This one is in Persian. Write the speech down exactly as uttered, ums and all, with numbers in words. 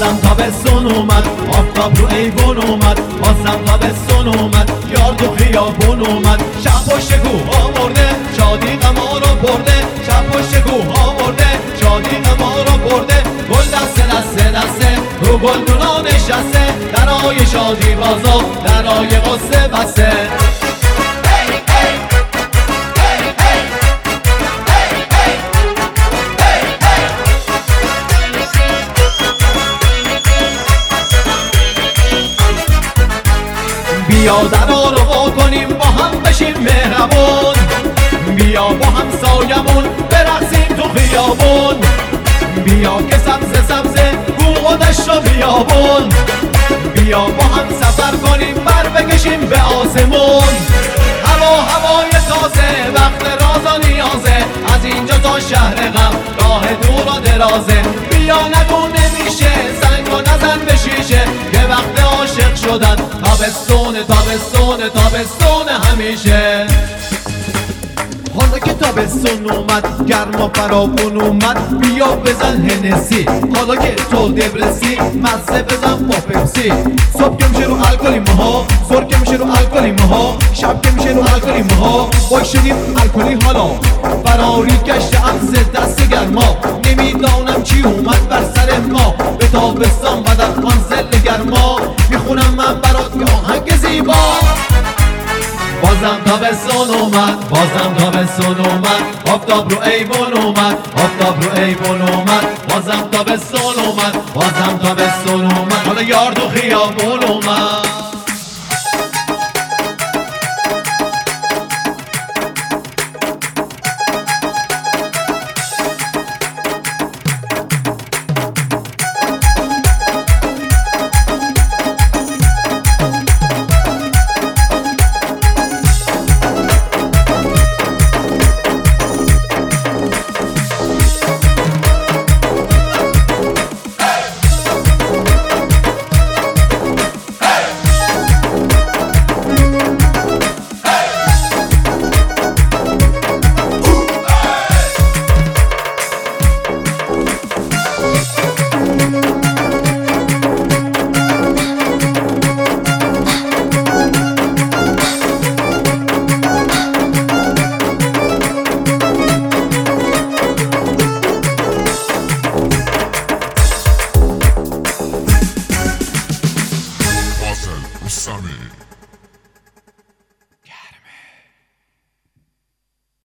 بازم تابستون اومد، آفتاب رو ایوون اومد. بازم تابستون اومد، یار تو خیابون اومد. شب پشت کوها مرده، شادی غما رو برده. شب پشت کوها مرده، شادی غما رو برده. گل دسته دسته دسته رو گلدونا نشسته، درای شادی بازا درای قصه بسته. بیا درا رو وا کنیم با هم بشیم مهربون، بیا با هم سایمون برقصیم تو خیابون. بیا که سبز سبز کوه و دشت و بیابون، بیا با هم سفر کنیم بر بکشیم به آسمون. هوا هوای تازه وقت راز و نیازه، از اینجا تا شهر غم راه دور و درازه. بیا نگو نمیشه سنگ و نزن به شیشه، یه وقت عاشق شدن تابستون تابستون تابستون همیشه. حالا که تابستون اومد گرما فراوون اومد، بیا بزن هنسی. حالا که تو دبرسی مزه بزن با پپسی. صبح که میشه رو الکلی ماها، زور که میشه رو الکلی ماها، شب که میشه رو الکلی ماها. وای شدیم الکلی حالا فراری گشته ام ز دست گرما. نمیدانم چی اومد بر سر ما به تابستان بعد از آن زل گرما. میخونم من برات یه آهنگ زیبا. بازم تابستون اومد، بازم تابستون اومد. آفتاب رو ایوون اومد، آفتاب رو ایوون اومد. بازم تابستون اومد، بازم تابستون اومد. حالا یار تو خیابون اومد. Sunny.